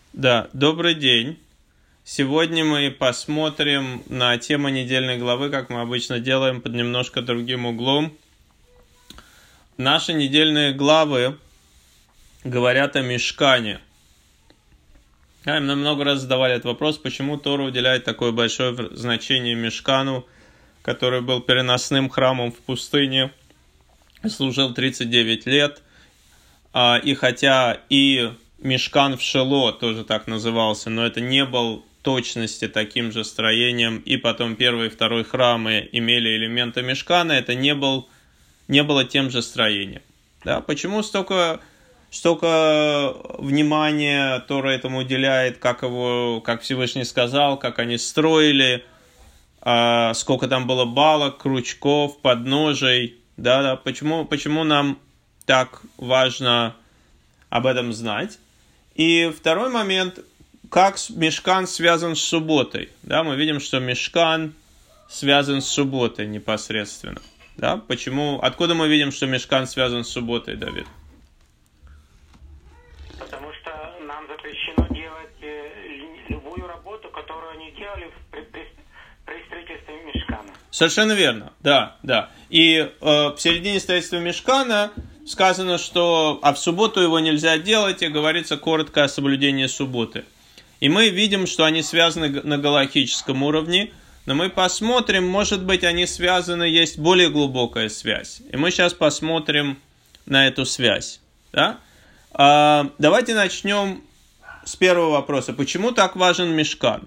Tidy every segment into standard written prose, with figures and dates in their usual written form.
Да, добрый день. Сегодня мы посмотрим на тему недельной главы, как мы обычно делаем, под немножко другим углом. Наши недельные главы говорят о мишкане. Нам много раз задавали этот вопрос, почему Тора уделяет такое большое значение мишкану, который был переносным храмом в пустыне, служил 39 лет. И хотя и мишкан в Шило тоже так назывался, но это не был в точности таким же строением, и потом первый и второй храмы имели элементы мишкана, это не было тем же строением. Да? Почему столько внимания Тора этому уделяет, как Всевышний сказал, как они строили, сколько там было балок, крючков, подножий. Да? Почему нам так важно об этом знать? И второй момент, как мишкан связан с субботой. Да, мы видим, что мишкан связан с субботой непосредственно. Да? Откуда мы видим, что мишкан связан с субботой, Давид? Потому что нам запрещено делать любую работу, которую они делали при строительстве мишкана. Совершенно верно, да. И в середине строительства мишкана сказано, что в субботу его нельзя делать, и говорится коротко о соблюдении субботы. И мы видим, что они связаны на галахическом уровне, но мы посмотрим, может быть, они связаны, есть более глубокая связь. И мы сейчас посмотрим на эту связь. Да? Давайте начнем с первого вопроса. Почему так важен мишкан?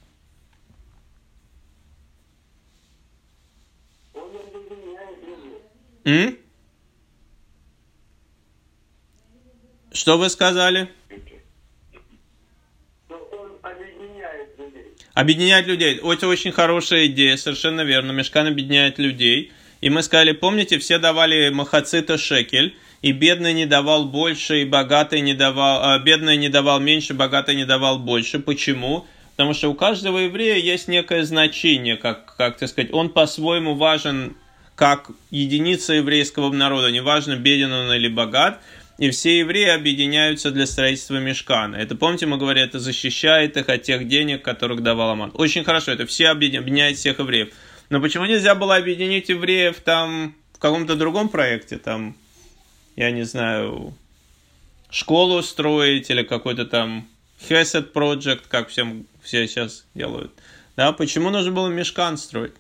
Что вы сказали? Он объединяет людей. Объединять людей. Это очень хорошая идея, совершенно верно. Мишкан объединяет людей. И мы сказали, помните, все давали махацита шекель, и бедный не давал больше, и богатый не давал, бедный не давал меньше, богатый не давал больше. Почему? Потому что у каждого еврея есть некое значение, как сказать, он по-своему важен, как единица еврейского народа, неважно, беден он или богат. И все евреи объединяются для строительства мишкана. Это, помните, мы говорили, это защищает их от тех денег, которых давал Аман. Очень хорошо, это все объединяет всех евреев. Но почему нельзя было объединить евреев там в каком-то другом проекте? Там, я не знаю, школу строить или какой-то там Хесед Project, как все сейчас делают. Да, почему нужно было мишкан строить?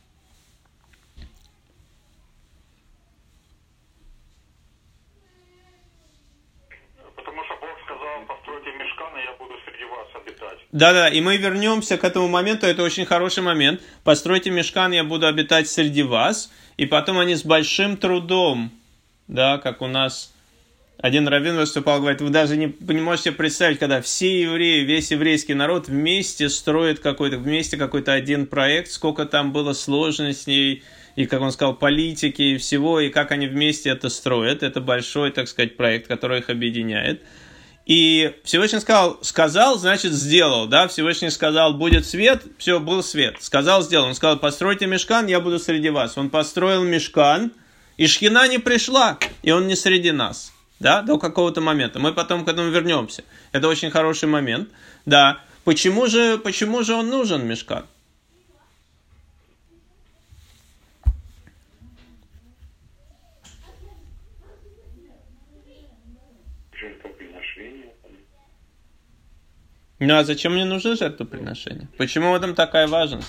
Да, и мы вернемся к этому моменту, это очень хороший момент. Постройте мишкан, я буду обитать среди вас. И потом они с большим трудом, да, как у нас один раввин выступал, говорит, вы даже не можете представить, когда все евреи, весь еврейский народ вместе строит какой-то один проект, сколько там было сложностей, и, как он сказал, политики и всего, и как они вместе это строят. Это большой, так сказать, проект, который их объединяет. И Всевышний сказал, значит сделал, да, Всевышний сказал, будет свет, все, был свет, сказал, сделал, он сказал, постройте мишкан, я буду среди вас, он построил мишкан, и шхина не пришла, и он не среди нас, да, до какого-то момента, мы потом к этому вернемся, это очень хороший момент, да, почему же он нужен, мишкан? Ну а зачем мне нужно жертвоприношение? Почему в этом такая важность?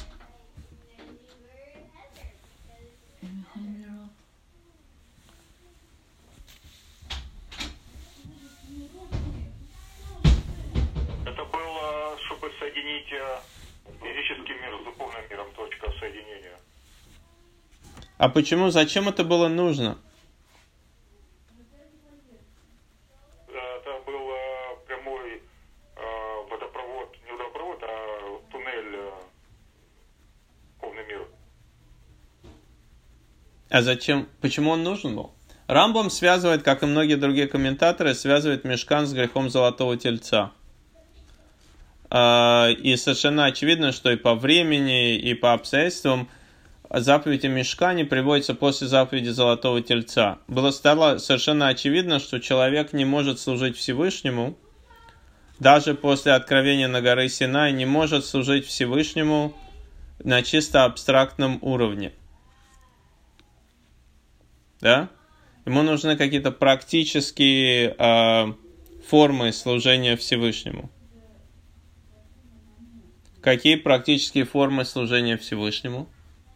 Это было, чтобы соединить физический мир с духовным миром, точка соединения. А почему, зачем это было нужно? А зачем? Почему он нужен был? Рамбам связывает, как и многие другие комментаторы, связывает мишкан с грехом золотого тельца. И совершенно очевидно, что и по времени, и по обстоятельствам заповедь о мишкане приводится после заповеди золотого тельца. Стало совершенно очевидно, что человек не может служить Всевышнему даже после откровения на горе Синай не может служить Всевышнему на чисто абстрактном уровне. Да? Ему нужны какие-то практические формы служения Всевышнему. Какие практические формы служения Всевышнему?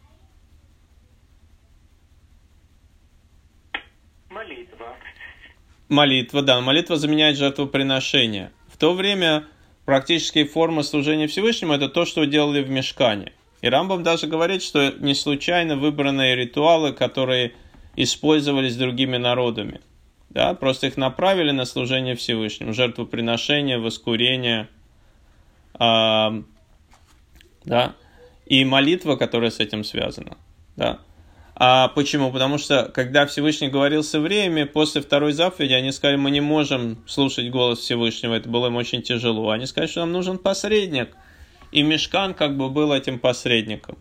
Молитва. Молитва, да. Молитва заменяет жертвоприношение. В то время практические формы служения Всевышнему – это то, что делали в Мишкане. И Рамбам даже говорит, что не случайно выбранные ритуалы, которые использовались другими народами. Да? Просто их направили на служение Всевышнему. Жертвоприношение, воскурение. Да? И молитва, которая с этим связана. Да? А почему? Потому что, когда Всевышний говорил с евреями, после второй заповеди, они сказали, мы не можем слушать голос Всевышнего, это было им очень тяжело. Они сказали, что нам нужен посредник. И Мишкан как бы был этим посредником.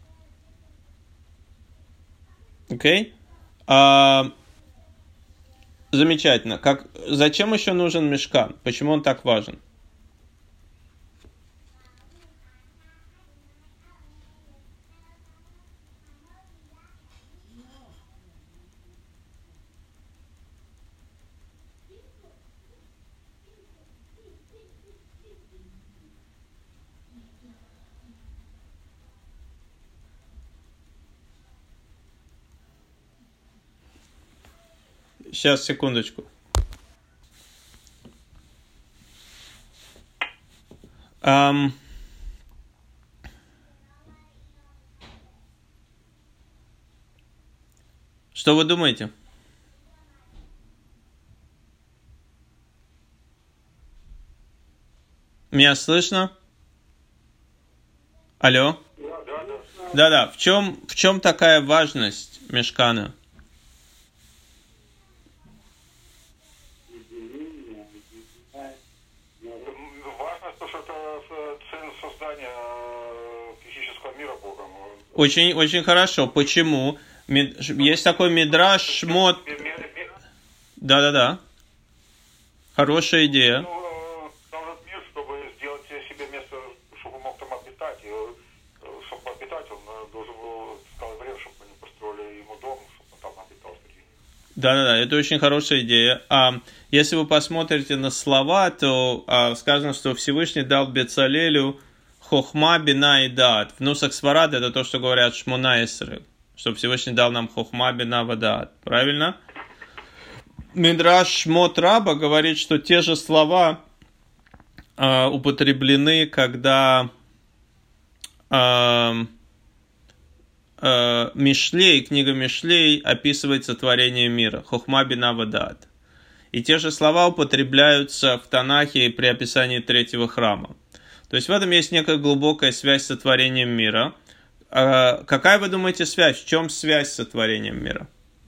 Окей? Замечательно. Зачем еще нужен Мишкан? Почему он так важен? Сейчас, секундочку. Что вы думаете? Меня слышно? Алло? Да. В чем такая важность Мишкана? Очень, очень хорошо. Почему? Есть такой мидраш Шмот. Да. Хорошая идея. Нужен мир, чтобы сделать себе место, чтобы он мог там обитать. И чтобы обитать, он должен был, сказал евреям, чтобы они построили ему дом, чтобы он там обитал среди них. Да, это очень хорошая идея. Если вы посмотрите на слова, то сказано, что Всевышний дал Бецалелю хохма, бина и даат. В нусах сварад это то, что говорят Шмона Эсрей, что Всевышний дал нам хохма, бина, вадаат. Правильно? Мидраш Шмот Раба говорит, что те же слова употреблены, когда Мишлей, книга Мишлей описывает сотворение мира. Хохма, бина, вадаат. И те же слова употребляются в Танахе при описании третьего храма. То есть в этом есть некая глубокая связь с сотворением мира. Какая, вы думаете, связь? В чем связь с сотворением мира?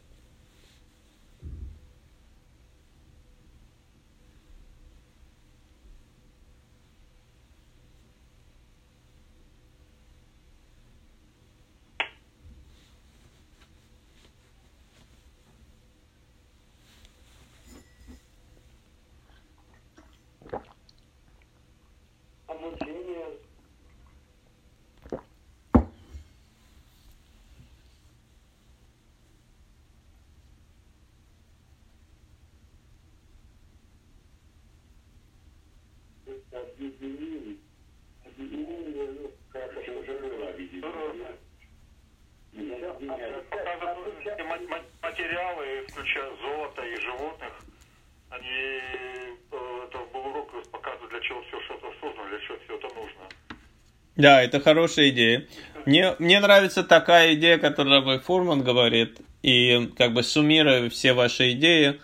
Материалы, включая золото и животных, они, это был урок, показывает, для чего все что-то создано, для чего все это нужно. Да, это хорошая идея. Мне нравится такая идея, которую Рабби Фурман говорит, и как бы суммируя все ваши идеи,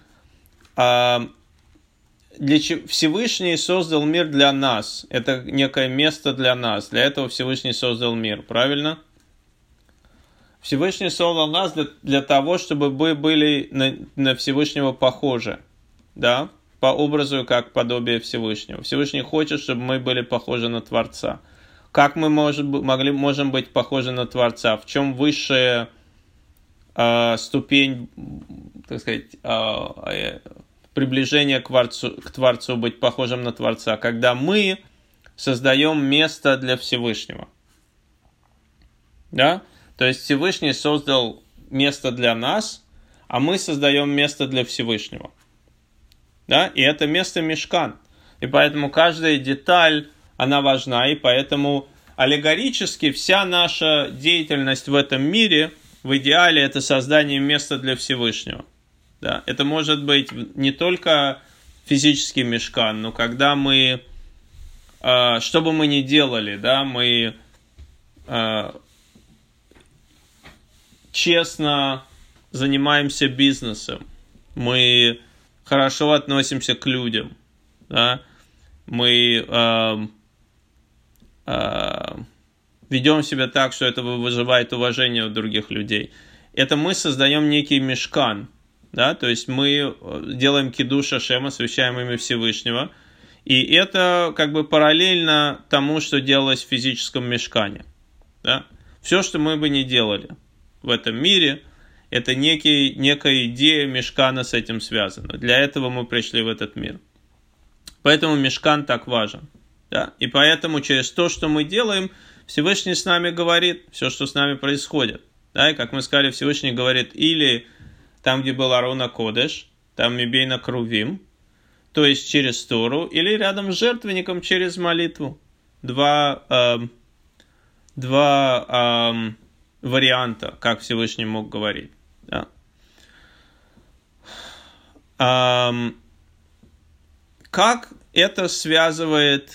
Всевышний создал мир для нас. Это некое место для нас. Для этого Всевышний создал мир. Правильно? Всевышний создал нас для того, чтобы мы были на Всевышнего похожи. Да? По образу, как подобие Всевышнего. Всевышний хочет, чтобы мы были похожи на Творца. Как мы можем быть похожи на Творца? В чем высшая ступень, так сказать, приближение к Творцу, быть похожим на Творца, когда мы создаем место для Всевышнего. Да? То есть Всевышний создал место для нас, а мы создаем место для Всевышнего. Да? И это место мишкан. И поэтому каждая деталь, она важна, и поэтому аллегорически вся наша деятельность в этом мире, в идеале, это создание места для Всевышнего. Да? Это может быть не только физический мишкан, но когда мы, что бы мы ни делали, да, мы честно занимаемся бизнесом, мы хорошо относимся к людям, да, мы ведем себя так, что это вызывает уважение у других людей. Это мы создаем некий мишкан, да, то есть мы делаем кидуш Ашем, освящаем имя Всевышнего, и это как бы параллельно тому, что делалось в физическом мишкане. Да. Все, что мы бы не делали в этом мире, это некая идея мишкана с этим связана. Для этого мы пришли в этот мир. Поэтому мишкан так важен. Да? И поэтому через то, что мы делаем, Всевышний с нами говорит все, что с нами происходит. Да? И как мы сказали, Всевышний говорит или там, где был Арон а-Кодеш, там Мибейна Крувим, то есть через Тору, или рядом с жертвенником через молитву. Два варианта, как Всевышний мог говорить. Да? Как это связывает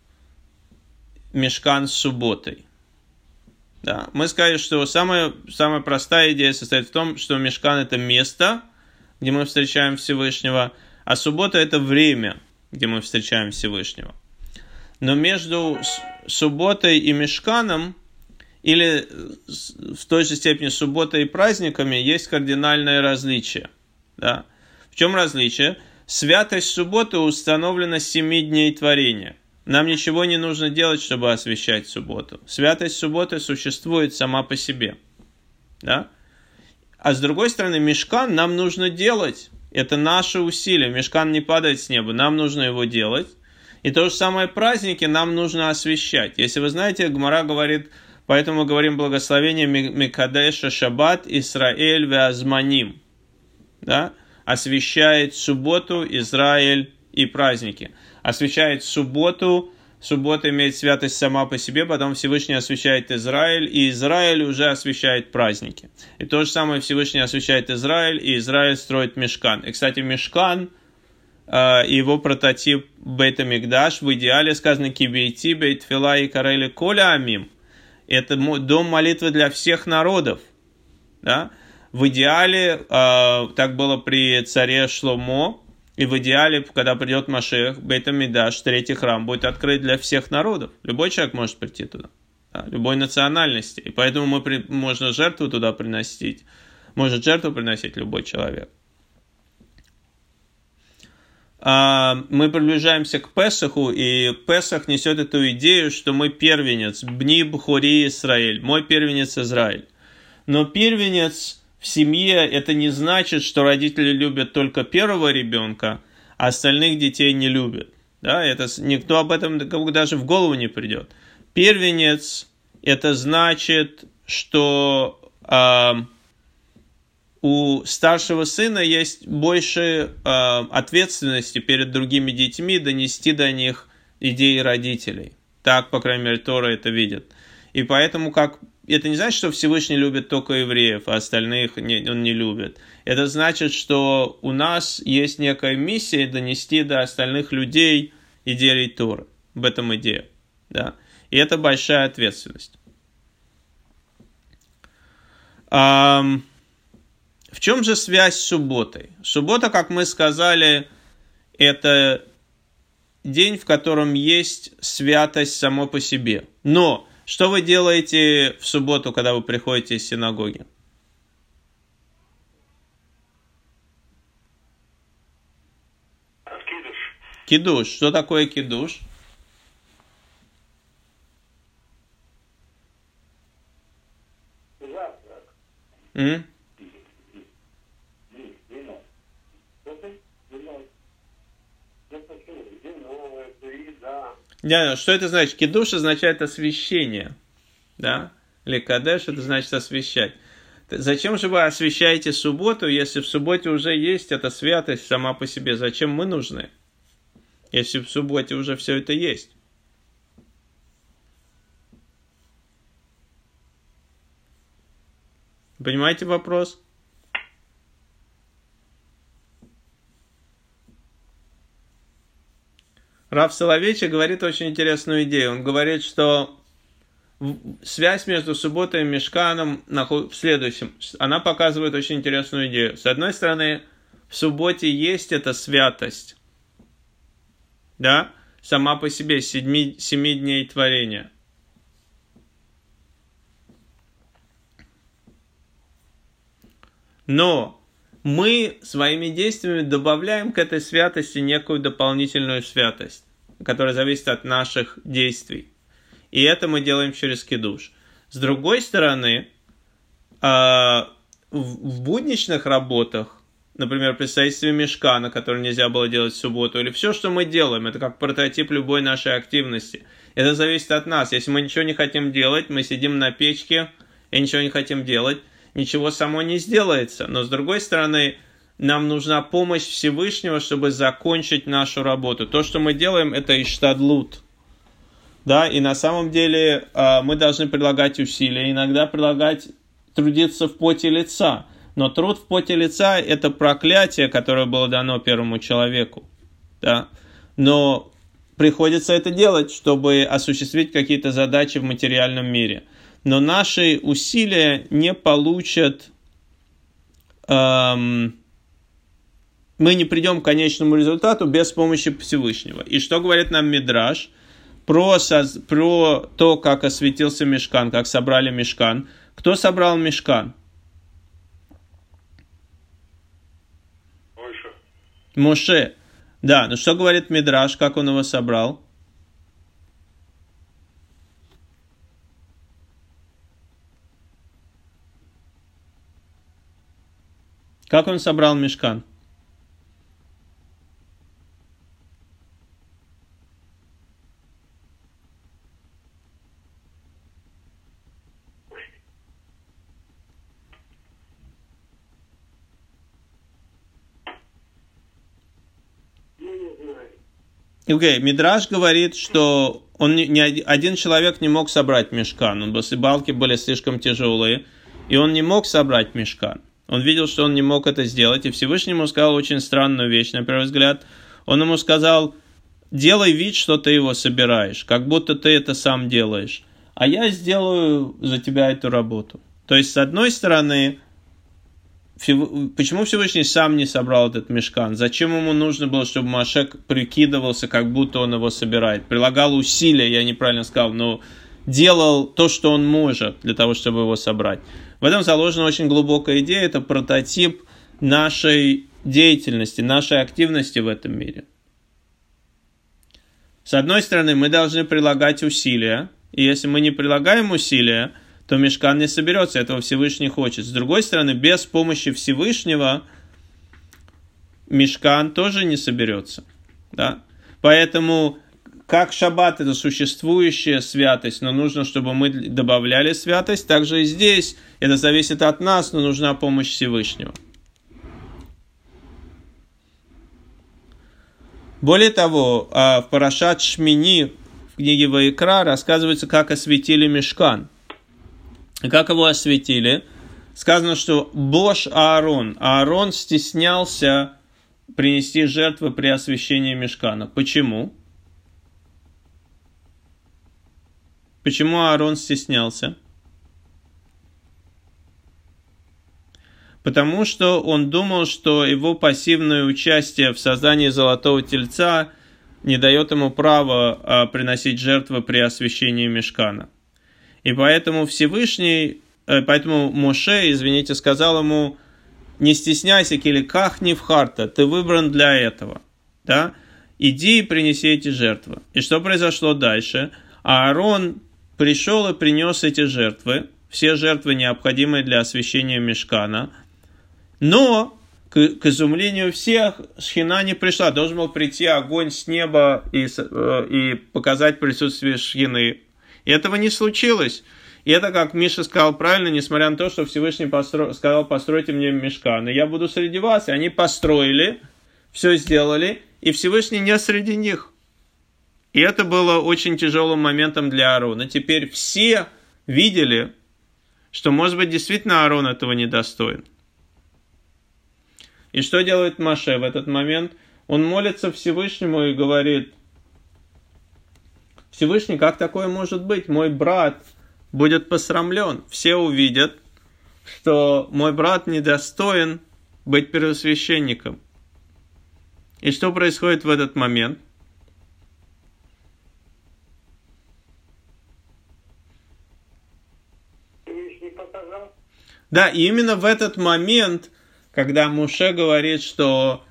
мишкан с субботой? Да. Мы сказали, что самая простая идея состоит в том, что мишкан это место, где мы встречаем Всевышнего, а суббота это время, где мы встречаем Всевышнего. Но между субботой и мишканом, или в той же степени субботой и праздниками, есть кардинальное различие. Да. В чем различие? Святость субботы установлена с 7 дней творения. Нам ничего не нужно делать, чтобы освящать субботу. Святость субботы существует сама по себе. Да? А с другой стороны, мишкан нам нужно делать. Это наше усилие. Мишкан не падает с неба, нам нужно его делать. И то же самое праздники нам нужно освящать. Если вы знаете, Гмара говорит, поэтому мы говорим благословение Микадеша Шаббат Исраэль Веазманим. Да? Освящает субботу, Израиль и праздники. Освящает субботу, суббота имеет святость сама по себе, потом Всевышний освящает Израиль, и Израиль уже освящает праздники. И то же самое Всевышний освящает Израиль, и Израиль строит мишкан. И, кстати, мишкан, его прототип Бейт Амикдаш, в идеале сказано «Кибейти, Бейт Фила и Карели Коля Амим». Это дом молитвы для всех народов. Да? В идеале, так было при царе Шломо, и в идеале, когда придет Машиах, Бейт Амикдаш, третий храм, будет открыт для всех народов. Любой человек может прийти туда, да, любой национальности. И поэтому можно жертву туда приносить. Может жертву приносить любой человек. Мы приближаемся к Песаху, и Песах несет эту идею, что мы первенец, Бни Бхури Исраэль, мой первенец Израиль. Но первенец в семье это не значит, что родители любят только первого ребенка, а остальных детей не любят. Да? Это, никто об этом даже в голову не придет. Первенец это значит, что у старшего сына есть больше ответственности перед другими детьми донести до них идеи родителей. Так, по крайней мере, Тора это видит. И поэтому это не значит, что Всевышний любит только евреев, а остальных он не любит. Это значит, что у нас есть некая миссия донести до остальных людей идеи Торы. В этом идея. Да? И это большая ответственность. В чем же связь с субботой? Суббота, как мы сказали, это день, в котором есть святость само по себе. Но что вы делаете в субботу, когда вы приходите из синагоги? Кидуш. Кидуш. Что такое кидуш? Что это значит? Кидуш означает освящение. Да? Лекадеш это значит освящать. Зачем же вы освящаете субботу, если в субботе уже есть эта святость сама по себе? Зачем мы нужны, если в субботе уже все это есть? Понимаете вопрос? Рав Соловейчик говорит очень интересную идею. Он говорит, что связь между субботой и мишканом в следующем. Она показывает очень интересную идею. С одной стороны, в субботе есть эта святость, да, сама по себе, 7 дней творения. Но мы своими действиями добавляем к этой святости некую дополнительную святость, которая зависит от наших действий. И это мы делаем через кидуш. С другой стороны, в будничных работах, например, при строительстве мишкана, который нельзя было делать в субботу, или все, что мы делаем, это как прототип любой нашей активности. Это зависит от нас. Если мы ничего не хотим делать, мы сидим на печке и ничего не хотим делать, ничего само не сделается. Но с другой стороны, нам нужна помощь Всевышнего, чтобы закончить нашу работу. То, что мы делаем, это иштадлут. Да, и на самом деле мы должны прилагать усилия, иногда трудиться в поте лица. Но труд в поте лица – это проклятие, которое было дано первому человеку. Да? Но приходится это делать, чтобы осуществить какие-то задачи в материальном мире. Но наши усилия не получат... мы не придем к конечному результату без помощи Всевышнего. И что говорит нам Мидраш? Про то, как осветился мишкан, как собрали мишкан. Кто собрал мишкан? Моше. Да, но что говорит Мидраш, как он его собрал? Как он собрал мишкан? Мидраш говорит, что ни один человек не мог собрать мишкан. Балки были слишком тяжелые, и он не мог собрать мишкан. Он видел, что он не мог это сделать, и Всевышний ему сказал очень странную вещь, на первый взгляд. Он ему сказал: делай вид, что ты его собираешь, как будто ты это сам делаешь, а я сделаю за тебя эту работу. То есть, с одной стороны, почему Всевышний сам не собрал этот мишкан? Зачем ему нужно было, чтобы Моше прикидывался, как будто он его собирает? Прилагал усилия, я неправильно сказал, но делал то, что он может для того, чтобы его собрать. В этом заложена очень глубокая идея, это прототип нашей деятельности, нашей активности в этом мире. С одной стороны, мы должны прилагать усилия, и если мы не прилагаем усилия, то мишкан не соберется, этого Всевышний хочет. С другой стороны, без помощи Всевышнего мишкан тоже не соберется. Да? Поэтому, как шаббат – это существующая святость, но нужно, чтобы мы добавляли святость, так же и здесь это зависит от нас, но нужна помощь Всевышнего. Более того, в Парашат Шмини, в книге Ваикра, рассказывается, как осветили мишкан. И как его осветили? Сказано, что Бош Аарон. Аарон стеснялся принести жертвы при освящении мишкана. Почему? Почему Аарон стеснялся? Потому что он думал, что его пассивное участие в создании золотого тельца не дает ему права приносить жертвы при освящении мишкана. И поэтому поэтому Моше, сказал ему: не стесняйся, киликах нивхарта, ты выбран для этого. Да? Иди и принеси эти жертвы. И что произошло дальше? Аарон пришел и принес эти жертвы, все жертвы, необходимые для освящения мишкана, но к изумлению всех, шхина не пришла. Должен был прийти огонь с неба и показать присутствие шхины. И этого не случилось. И это, как Миша сказал правильно, несмотря на то, что Всевышний сказал, постройте мне мишкан, и я буду среди вас. И они построили, все сделали, и Всевышний не среди них. И это было очень тяжелым моментом для Аарона. Теперь все видели, что, может быть, действительно Аарон этого недостоин. И что делает Моше в этот момент? Он молится Всевышнему и говорит: Всевышний, как такое может быть? Мой брат будет посрамлен. Все увидят, что мой брат недостоин быть первосвященником. И что происходит в этот момент? Да, и именно в этот момент, когда Моше говорит, что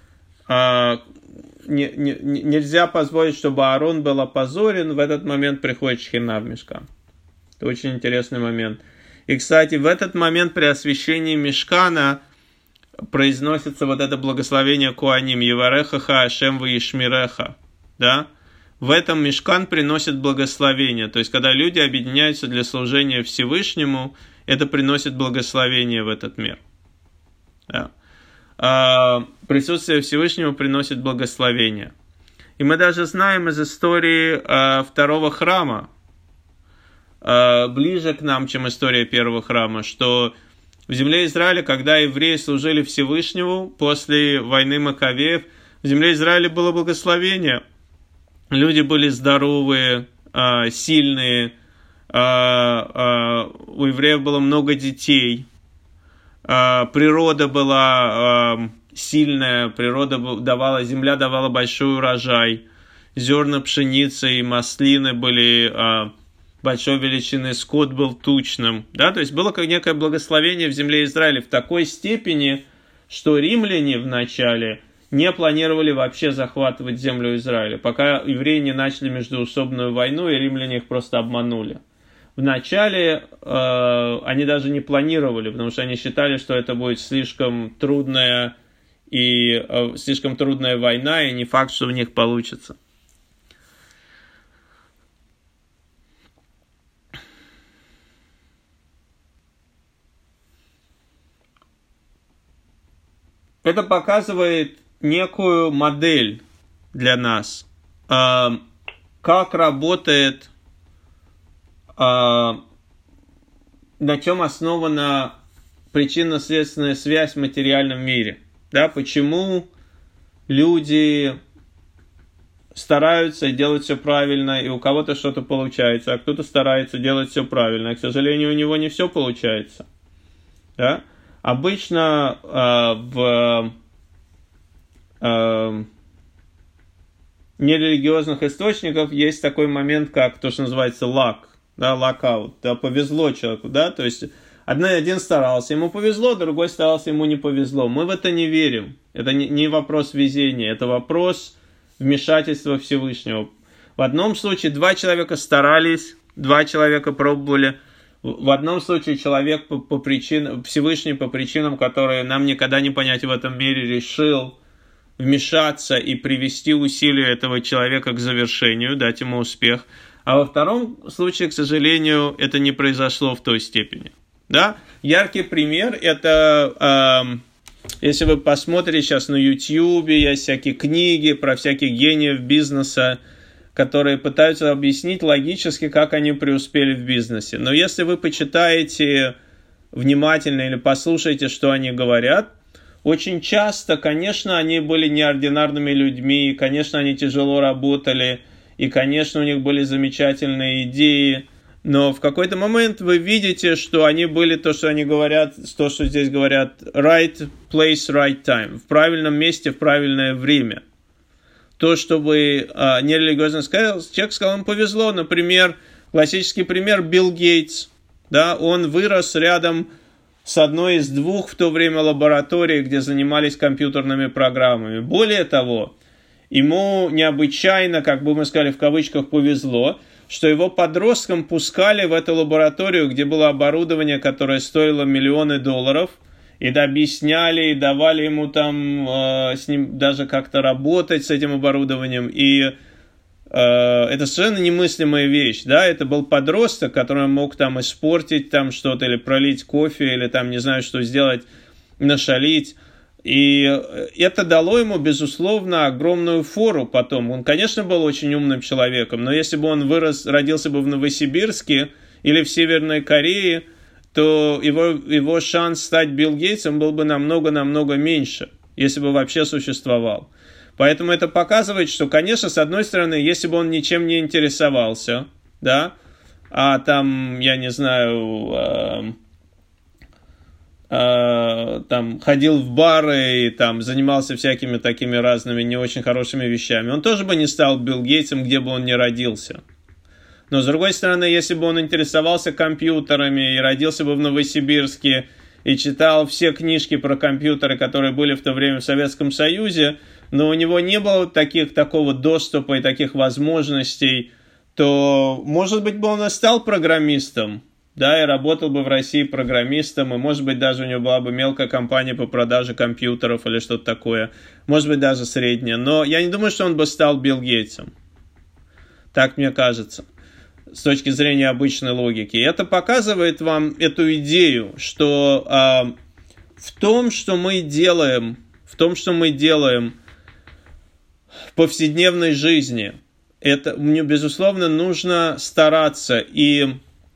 нельзя позволить, чтобы Аарон был опозорен, в этот момент приходит шхина в мишкан. Это очень интересный момент. И, кстати, в этот момент при освящении мишкана произносится вот это благословение Куаним: «Еварехаха Ашем ваишмиреха». Да? В этом мишкан приносит благословение. То есть, когда люди объединяются для служения Всевышнему, это приносит благословение в этот мир. Да. Присутствие Всевышнего приносит благословение. И мы даже знаем из истории второго храма, ближе к нам, чем история первого храма, что в земле Израиля, когда евреи служили Всевышнему после войны Маковеев, в земле Израиля было благословение. Люди были здоровые, сильные, у евреев было много детей, природа была сильная, земля давала большой урожай, зерна пшеницы и маслины были большой величины, скот был тучным. Да? То есть было как некое благословение в земле Израиля в такой степени, что римляне вначале не планировали вообще захватывать землю Израиля, пока евреи не начали междоусобную войну, и римляне их просто обманули. Вначале они даже не планировали, потому что они считали, что это будет слишком трудная война, и не факт, что у них получится. Это показывает некую модель для нас, как работает, на чем основана причинно-следственная связь в материальном мире. Да, почему люди стараются делать все правильно, и у кого-то что-то получается, а кто-то старается делать все правильно, и, к сожалению, у него не все получается. Да? Обычно в нерелигиозных источниках есть такой момент, как то, что называется luck, да, luck out, да, повезло человеку, да, то есть один старался, ему повезло, другой старался, ему не повезло. Мы в это не верим. Это не вопрос везения, это вопрос вмешательства Всевышнего. В одном случае 2 человека старались, 2 человека пробовали. В одном случае человек Всевышний по причинам, которые нам никогда не понять в этом мире, решил вмешаться и привести усилия этого человека к завершению, дать ему успех. А во втором случае, к сожалению, это не произошло в той степени. Да? Яркий пример – это, если вы посмотрите сейчас на YouTube, есть всякие книги про всяких гениев бизнеса, которые пытаются объяснить логически, как они преуспели в бизнесе. Но если вы почитаете внимательно или послушаете, что они говорят, очень часто, конечно, они были неординарными людьми, конечно, они тяжело работали, и, конечно, у них были замечательные идеи, но в какой-то момент вы видите, что они были то, что они говорят, то, что здесь говорят, right place, right time, в правильном месте, в правильное время. То, чтобы нерелигиозно сказал, человек сказал, ему повезло. Например, классический пример Билл Гейтс. Да, он вырос рядом с одной из 2 в то время лабораторий, где занимались компьютерными программами. Более того, ему необычайно, как бы мы сказали в кавычках, повезло, что его подросткам пускали в эту лабораторию, где было оборудование, которое стоило $миллионы, и объясняли, и давали ему там с ним даже как-то работать с этим оборудованием, и это совершенно немыслимая вещь, да, это был подросток, который мог там испортить там что-то, или пролить кофе, или там, не знаю, что сделать, нашалить, и это дало ему, безусловно, огромную фору потом. Он, конечно, был очень умным человеком, но если бы он родился бы в Новосибирске или в Северной Корее, то его шанс стать Билл Гейтсом был бы намного-намного меньше, если бы вообще существовал. Поэтому это показывает, что, конечно, с одной стороны, если бы он ничем не интересовался, да, а там, я не знаю, там ходил в бары и там занимался всякими такими разными не очень хорошими вещами, он тоже бы не стал Билл Гейтсом, где бы он ни родился. Но, с другой стороны, если бы он интересовался компьютерами и родился бы в Новосибирске и читал все книжки про компьютеры, которые были в то время в Советском Союзе, но у него не было такого доступа и таких возможностей, то, может быть, бы он и стал программистом, да, и работал бы в России программистом, и, может быть, даже у него была бы мелкая компания по продаже компьютеров или что-то такое, может быть, даже средняя, но я не думаю, что он бы стал Билл Гейтсом. Так мне кажется, с точки зрения обычной логики. И это показывает вам эту идею, что в том, что мы делаем в повседневной жизни, это мне, безусловно, нужно стараться. И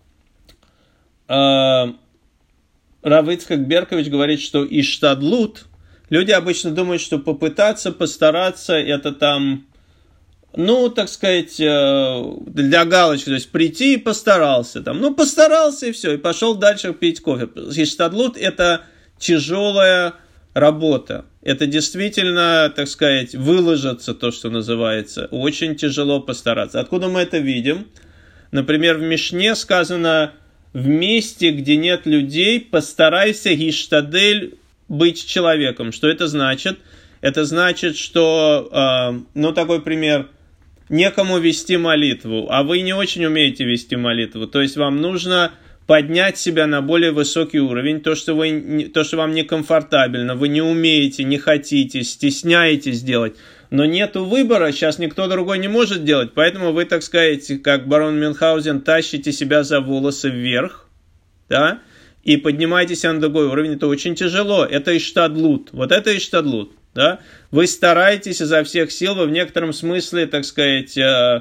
Рав Ицхак Беркович говорит, что иштадлут, люди обычно думают, что попытаться, постараться, это там, ну, так сказать, для галочки, то есть прийти и постарался, там, ну, постарался и все, и пошел дальше пить кофе. Иштадлут – это тяжелая работа. Это действительно, так сказать, выложиться, то, что называется. Очень тяжело постараться. Откуда мы это видим? Например, в Мишне сказано: в месте, где нет людей, постарайся гиштадель быть человеком. Что это значит? Это значит, что, ну, такой пример, некому вести молитву, а вы не очень умеете вести молитву. То есть вам нужно поднять себя на более высокий уровень, то, что вам некомфортабельно, вы не умеете, не хотите, стесняетесь делать, но нету выбора, сейчас никто другой не может делать, поэтому вы, так сказать, как барон Мюнхгаузен, тащите себя за волосы вверх, да, и поднимаетесь на другой уровень, это очень тяжело, это иштадлут, вот это иштадлут, да, вы стараетесь изо всех сил, вы в некотором смысле, так сказать,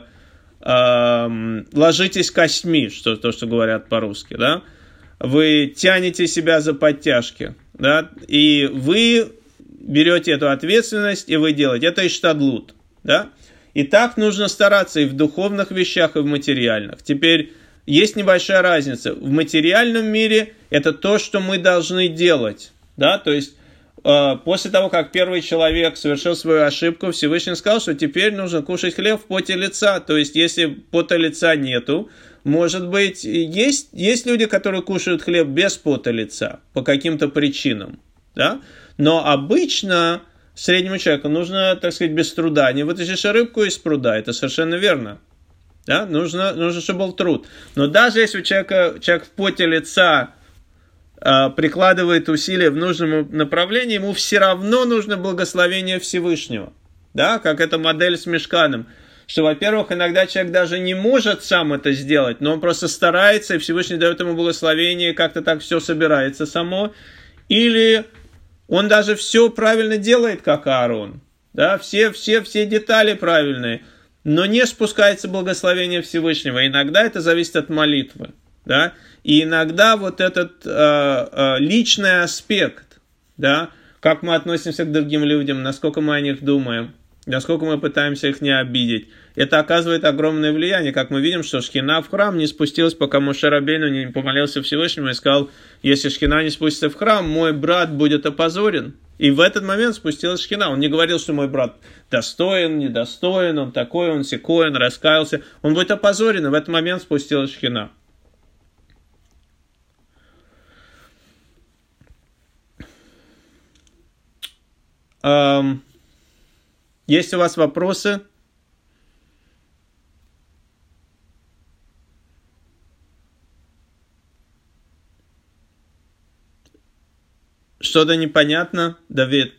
ложитесь костьми, то, что говорят по-русски, да, вы тянете себя за подтяжки, да, и вы берете эту ответственность, и вы делаете, это иштадлут, да, и так нужно стараться и в духовных вещах, и в материальных. Теперь есть небольшая разница, в материальном мире это то, что мы должны делать, да, то есть после того, как первый человек совершил свою ошибку, Всевышний сказал, что теперь нужно кушать хлеб в поте лица. То есть, если пота лица нету, может быть, есть люди, которые кушают хлеб без пота лица по каким-то причинам. Да? Но обычно среднему человеку нужно, так сказать, без труда. Не вытащишь рыбку из пруда, это совершенно верно. Да? Нужно, чтобы был труд. Но даже если у человек в поте лица прикладывает усилия в нужном направлении, ему все равно нужно благословение Всевышнего. Да, как эта модель с мишканом. Что, во-первых, иногда человек даже не может сам это сделать, но он просто старается, и Всевышний дает ему благословение, и как-то так все собирается само. Или он даже все правильно делает, как Аарон. Да, все детали правильные, но не спускается благословение Всевышнего. Иногда это зависит от молитвы. Да? И иногда вот этот личный аспект, да, как мы относимся к другим людям, насколько мы о них думаем, насколько мы пытаемся их не обидеть, это оказывает огромное влияние. Как мы видим, что Шхина в храм не спустилась, пока Моше Рабейну не помолился Всевышнему и сказал: если Шхина не спустится в храм, мой брат будет опозорен. И в этот момент спустилась Шхина. Он не говорил, что мой брат достоин, недостоин, он такой, он сякой, он раскаялся. Он будет опозорен, и в этот момент спустилась Шхина. Есть у вас вопросы? Что-то непонятно, Давид?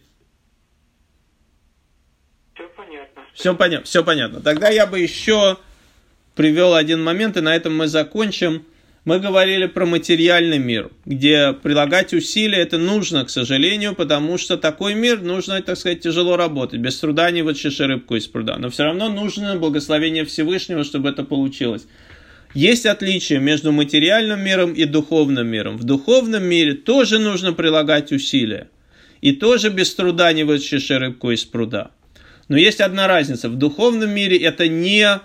Все понятно. Все понятно. Тогда я бы еще привел один момент, и на этом мы закончим. Мы говорили про материальный мир, где прилагать усилия это нужно, к сожалению, потому что такой мир нужно, так сказать, тяжело работать. Без труда не вытащишь рыбку из пруда. Но все равно нужно благословение Всевышнего, чтобы это получилось. Есть отличие между материальным миром и духовным миром. В духовном мире тоже нужно прилагать усилия. И тоже без труда не вытащишь рыбку из пруда. Но есть одна разница. В духовном мире это не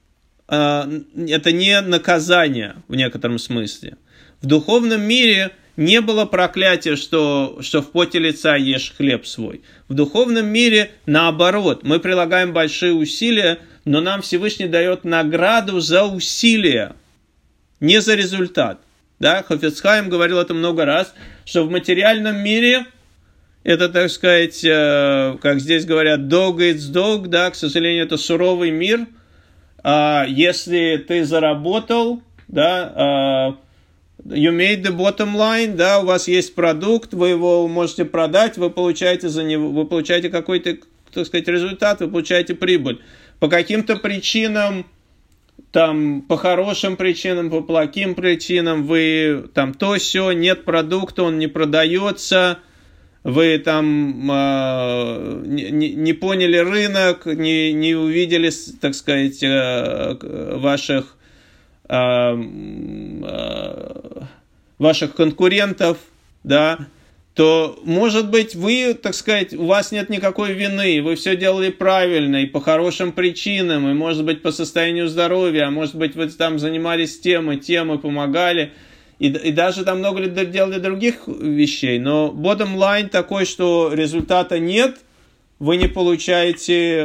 наказание в некотором смысле. В духовном мире не было проклятия, что в поте лица ешь хлеб свой. В духовном мире наоборот. Мы прилагаем большие усилия, но нам Всевышний дает награду за усилия, не за результат. Да? Хафец Хаим говорил это много раз, что в материальном мире это, так сказать, как здесь говорят, dog eats dog, да, к сожалению, это суровый мир. Если ты заработал, да, you made the bottom line, да, у вас есть продукт, вы его можете продать, вы получаете за него, вы получаете какой-то, так сказать, результат, вы получаете прибыль. По каким-то причинам, там, по хорошим причинам, по плохим причинам, вы там то-сё, нет продукта, он не продается, вы там не поняли рынок, не увидели, так сказать, ваших конкурентов, да, то, может быть, вы, так сказать, у вас нет никакой вины, вы все делали правильно и по хорошим причинам, и, может быть, по состоянию здоровья, а может быть, вы там занимались тем и помогали, и даже там много лет делали других вещей, но bottom line такой, что результата нет, вы не получаете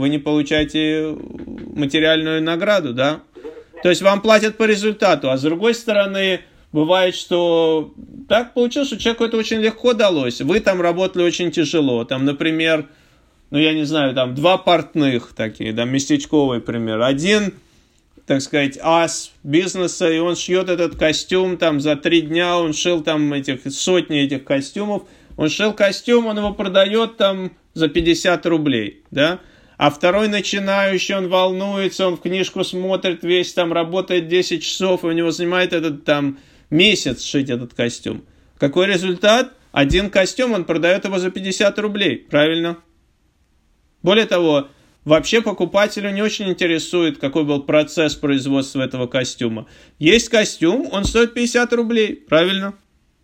материальную награду, да? То есть вам платят по результату, а с другой стороны, бывает, что так получилось, что человеку это очень легко далось, вы там работали очень тяжело, там, например, я не знаю, там 2 портных такие, да, местечковый пример, один, так сказать, ас бизнеса, и он шьет этот костюм, там, за 3 дня он шил там сотни этих костюмов, он шил костюм, он его продает там за 50 рублей, да, а второй начинающий, он волнуется, он в книжку смотрит, весь там работает 10 часов, и у него занимает этот там месяц шить этот костюм. Какой результат? Один костюм, он продает его за 50 рублей, правильно? Более того, вообще покупателю не очень интересует, какой был процесс производства этого костюма. Есть костюм, он стоит 50 рублей, правильно?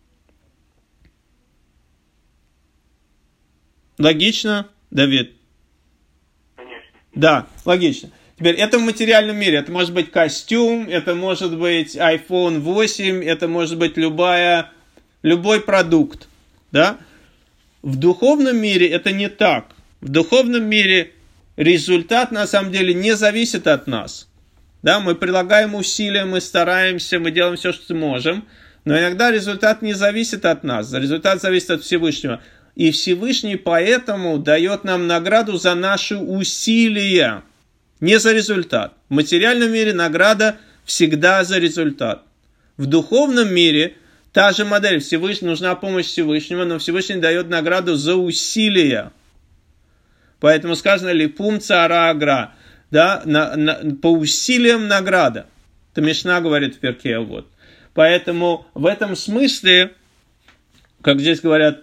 Логично, Давид? Конечно. Да, логично. Теперь, это в материальном мире. Это может быть костюм, это может быть iPhone 8, это может быть любой продукт. Да? В духовном мире это не так. В духовном мире результат на самом деле не зависит от нас. Да? Мы прилагаем усилия, мы стараемся, мы делаем все, что можем, но иногда результат не зависит от нас. Результат зависит от Всевышнего. И Всевышний поэтому дает нам награду за наши усилия, не за результат. В материальном мире награда всегда за результат. В духовном мире та же модель. Нужна помощь Всевышнего, но Всевышний дает награду за усилия. Поэтому сказано «Липум цара агра». Да, по усилиям награда. Это Мишна говорит в Перкей Авот. Поэтому в этом смысле, как здесь говорят,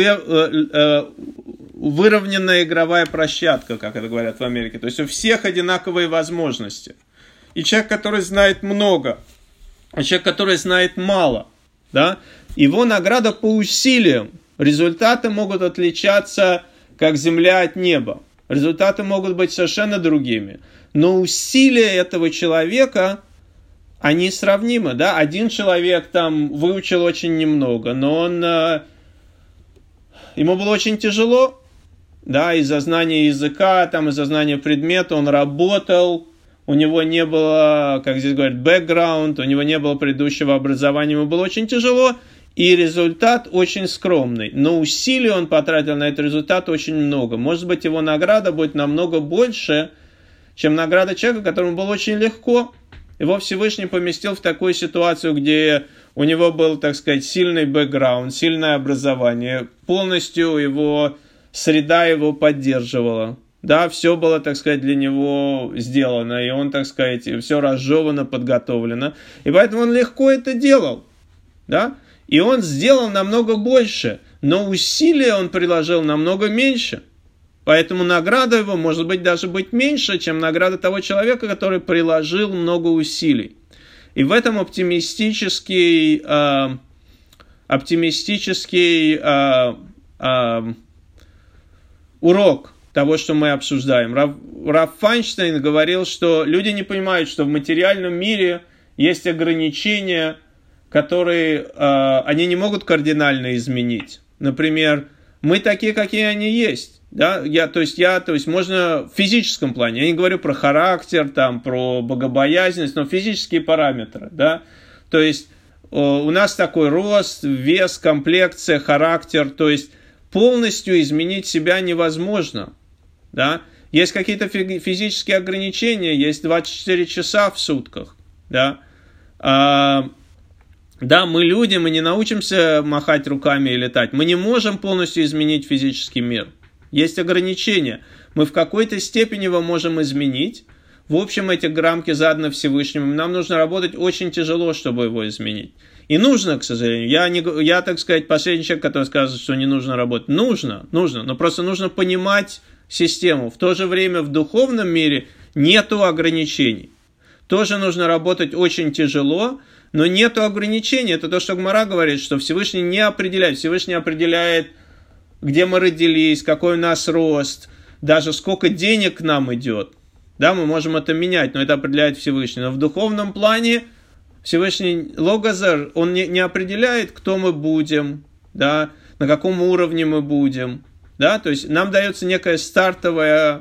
выровненная игровая площадка, как это говорят в Америке. То есть у всех одинаковые возможности. И человек, который знает много, а человек, который знает мало, да, его награда по усилиям. Результаты могут отличаться, как земля от неба. Результаты могут быть совершенно другими. Но усилия этого человека, они сравнимы. Да? Один человек там выучил очень немного, но ему было очень тяжело, да, из-за знания языка, там, из-за знания предмета, он работал, у него не было, как здесь говорят, бэкграунд, у него не было предыдущего образования, ему было очень тяжело, и результат очень скромный. Но усилий он потратил на этот результат очень много. Может быть, его награда будет намного больше, чем награда человека, которому было очень легко. Его Всевышний поместил в такую ситуацию, где у него был, так сказать, сильный бэкграунд, сильное образование, полностью его среда его поддерживала. Да, все было, так сказать, для него сделано, и он, так сказать, все разжевано, подготовлено. И поэтому он легко это делал, да, и он сделал намного больше, но усилия он приложил намного меньше. Поэтому награда его может быть даже быть меньше, чем награда того человека, который приложил много усилий. И в этом оптимистический урок того, что мы обсуждаем. Рав Файнштейн говорил, что люди не понимают, что в материальном мире есть ограничения, которые они не могут кардинально изменить. Например, мы такие, какие они есть. Да? То есть можно в физическом плане, я не говорю про характер, там, про богобоязненность, но физические параметры. Да? То есть у нас такой рост, вес, комплекция, характер, то есть полностью изменить себя невозможно. Да? Есть какие-то физические ограничения, есть 24 часа в сутках. Да? Да, мы люди, мы не научимся махать руками и летать. Мы не можем полностью изменить физический мир. Есть ограничения. Мы в какой-то степени его можем изменить. В общем, эти рамки заданы Всевышним. Нам нужно работать очень тяжело, чтобы его изменить. И нужно, к сожалению. Я, так сказать, последний человек, который скажет, что не нужно работать. Нужно. Но просто нужно понимать систему. В то же время в духовном мире нету ограничений. Тоже нужно работать очень тяжело, но нету ограничений. Это то, что Гмара говорит, что Всевышний не определяет. Всевышний определяет, где мы родились, какой у нас рост, даже сколько денег к нам идет. Да, мы можем это менять, но это определяет Всевышний. Но в духовном плане Всевышний Логозер, он не определяет, кто мы будем, да, на каком уровне мы будем. Да, то есть нам дается некая стартовая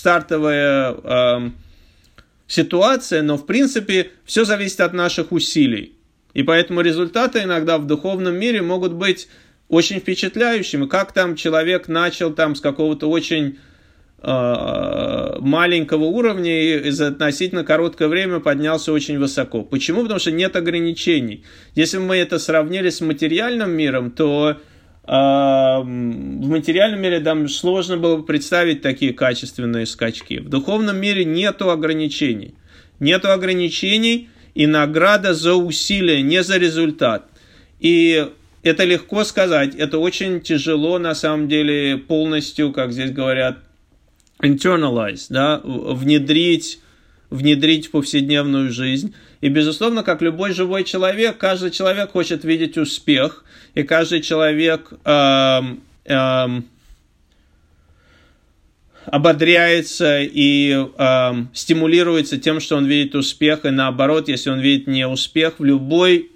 ситуация, но в принципе все зависит от наших усилий. И поэтому результаты иногда в духовном мире могут быть очень впечатляющими. Как там человек начал там с какого-то очень маленького уровня и за относительно короткое время поднялся очень высоко. Почему? Потому что нет ограничений. Если мы это сравнили с материальным миром, то в материальном мире там сложно было бы представить такие качественные скачки. В духовном мире нету ограничений. Нету ограничений и награда за усилия, не за результат. И это легко сказать, это очень тяжело на самом деле полностью, как здесь говорят, internalize, да, внедрить в повседневную жизнь. И, безусловно, как любой живой человек, каждый человек хочет видеть успех, и каждый человек ободряется и стимулируется тем, что он видит успех, и наоборот, если он видит неуспех в любой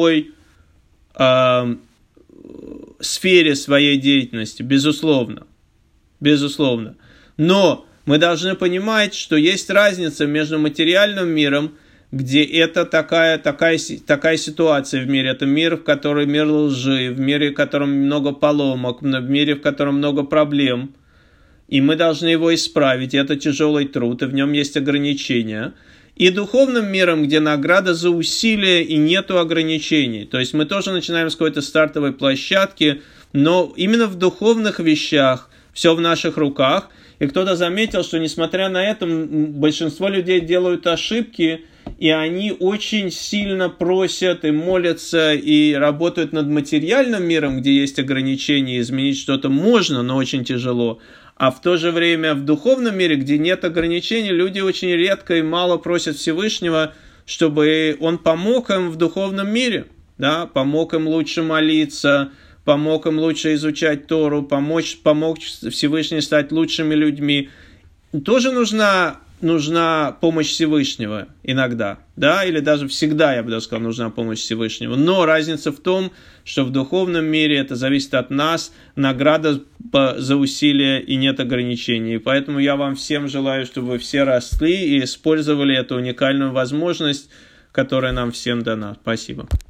сфере своей деятельности, безусловно. Но мы должны понимать, что есть разница между материальным миром, где это такая ситуация в мире. Это мир, в котором мир лжи, в мире, в котором много поломок, в мире, в котором много проблем. И мы должны его исправить. И это тяжелый труд, и в нем есть ограничения. И духовным миром, где награда за усилия и нету ограничений. То есть мы тоже начинаем с какой-то стартовой площадки, но именно в духовных вещах все в наших руках. И кто-то заметил, что несмотря на это, большинство людей делают ошибки, и они очень сильно просят и молятся, и работают над материальным миром, где есть ограничения, изменить что-то можно, но очень тяжело. А в то же время в духовном мире, где нет ограничений, люди очень редко и мало просят Всевышнего, чтобы он помог им в духовном мире, да, помог им лучше молиться, помог им лучше изучать Тору, помог Всевышний стать лучшими людьми. Тоже нужна помощь Всевышнего иногда, да, или даже всегда, я бы даже сказал, нужна помощь Всевышнего. Но разница в том, что в духовном мире это зависит от нас, награда за усилия и нет ограничений. И поэтому я вам всем желаю, чтобы вы все росли и использовали эту уникальную возможность, которая нам всем дана. Спасибо.